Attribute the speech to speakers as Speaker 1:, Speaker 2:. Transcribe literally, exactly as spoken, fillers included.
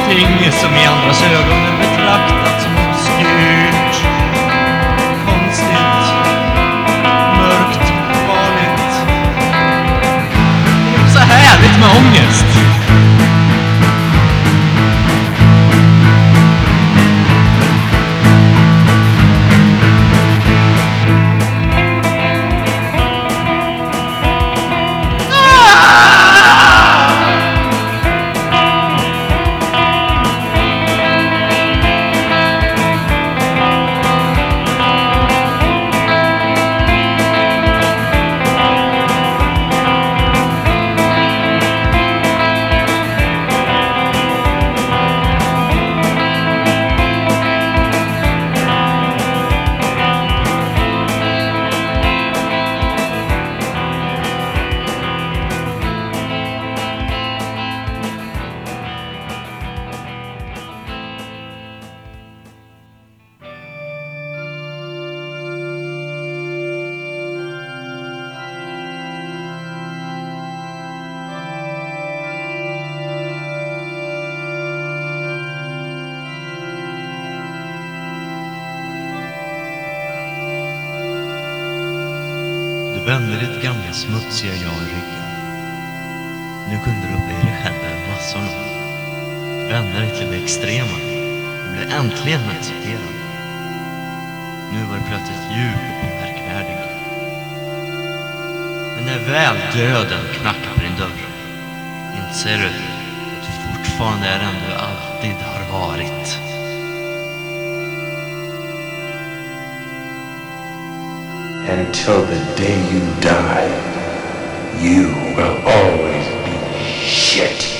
Speaker 1: Inget som i andras ögon är betraktat som obskyrt, konstigt, mörkt, farligt. Det är så härligt med ångest.
Speaker 2: Du vände ditt gamla smutsiga jag i ryggen. Nu kunde du uppleva dig själv över massorna. Vände dig till det extrema. Du blev äntligen accepterad. Nu var det plötsligt djup och märkvärdig. Men när väl döden knackar på din dörr, inser du att du fortfarande är den du alltid har varit.
Speaker 3: Until the day you die, you will always be shit.